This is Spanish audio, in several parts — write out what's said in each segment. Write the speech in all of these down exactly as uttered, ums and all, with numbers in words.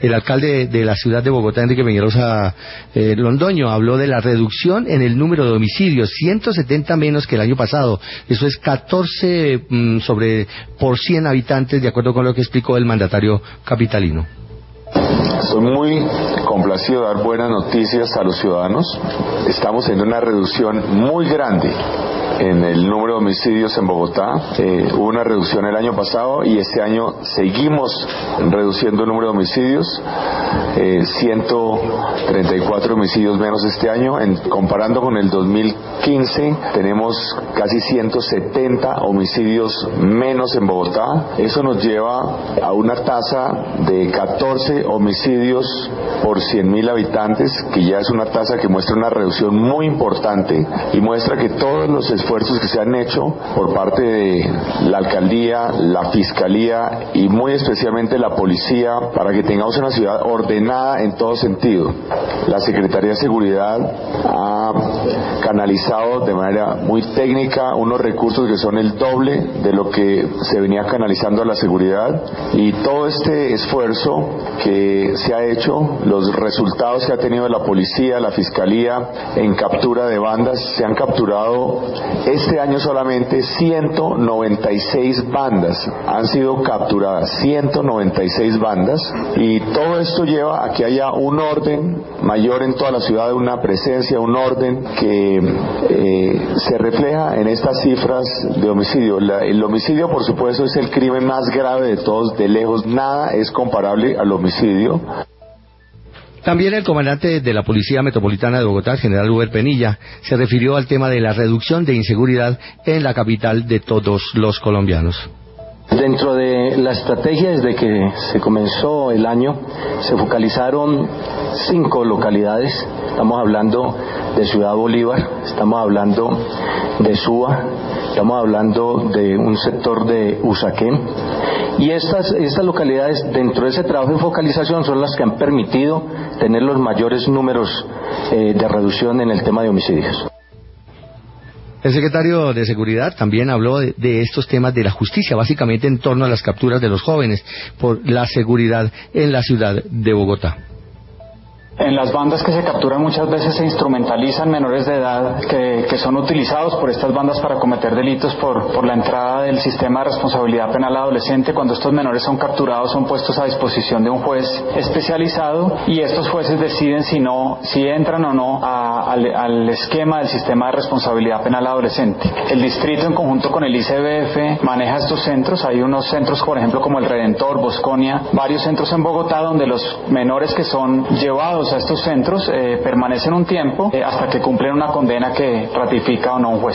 El alcalde de la ciudad de Bogotá, Enrique Peñalosa eh, Londoño, habló de la reducción en el número de homicidios, ciento setenta menos que el año pasado. Eso es catorce mm, sobre por cien habitantes, de acuerdo con lo que explicó el mandatario capitalino. Estoy muy complacido de dar buenas noticias a los ciudadanos. Estamos en una reducción muy grande en el número de homicidios en Bogotá. Eh, hubo una reducción el año pasado y este año seguimos reduciendo el número de homicidios. Eh, ciento treinta y cuatro homicidios menos este año. En, comparando con el dos mil quince, tenemos casi ciento setenta homicidios menos en Bogotá. Eso nos lleva a una tasa de catorce homicidios por cien mil habitantes, que ya es una tasa que muestra una reducción muy importante y muestra que todos los esfuerzos que se han hecho por parte de la alcaldía, la fiscalía y muy especialmente la policía para que tengamos una ciudad ordenada en todo sentido. La Secretaría de Seguridad ha canalizado de manera muy técnica unos recursos que son el doble de lo que se venía canalizando a la seguridad, y todo este esfuerzo que se ha hecho, los resultados que ha tenido la policía, la fiscalía en captura de bandas, se han capturado este año solamente ciento noventa y seis bandas, han sido capturadas ciento noventa y seis bandas, y todo esto lleva a que haya un orden mayor en toda la ciudad, una presencia, un orden que eh, se refleja en estas cifras de homicidio. La, el homicidio, por supuesto, es el crimen más grave de todos, de lejos, nada es comparable al homicidio. También el comandante de la Policía Metropolitana de Bogotá, general Uber Penilla, se refirió al tema de la reducción de inseguridad en la capital de todos los colombianos. Dentro de la estrategia, desde que se comenzó el año, se focalizaron cinco localidades. Estamos hablando de Ciudad Bolívar, estamos hablando de Suba, estamos hablando de un sector de Usaquén. Y estas, estas localidades, dentro de ese trabajo de focalización, son las que han permitido tener los mayores números eh, de reducción en el tema de homicidios. El secretario de Seguridad también habló de, de estos temas de la justicia, básicamente en torno a las capturas de los jóvenes por la seguridad en la ciudad de Bogotá. En las bandas que se capturan muchas veces se instrumentalizan menores de edad que, que son utilizados por estas bandas para cometer delitos por, por la entrada del sistema de responsabilidad penal adolescente. Cuando estos menores son capturados, son puestos a disposición de un juez especializado, y estos jueces deciden si no, si entran o no a, al, al esquema del sistema de responsabilidad penal adolescente. El distrito, en conjunto con el I C B F, maneja estos centros. Hay unos centros, por ejemplo, como el Redentor, Bosconia, varios centros en Bogotá donde los menores que son llevados a estos centros eh, permanecen un tiempo eh, hasta que cumplen una condena que ratifica o no un juez.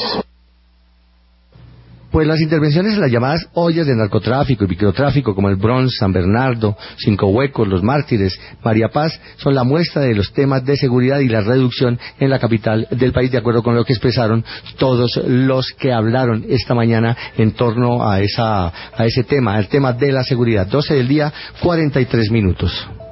Pues las intervenciones en las llamadas ollas de narcotráfico y microtráfico como el Bronx, San Bernardo, Cinco Huecos, Los Mártires, María Paz, son la muestra de los temas de seguridad y la reducción en la capital del país, de acuerdo con lo que expresaron todos los que hablaron esta mañana en torno a esa a ese tema, el tema de la seguridad. doce del día, cuarenta y tres minutos.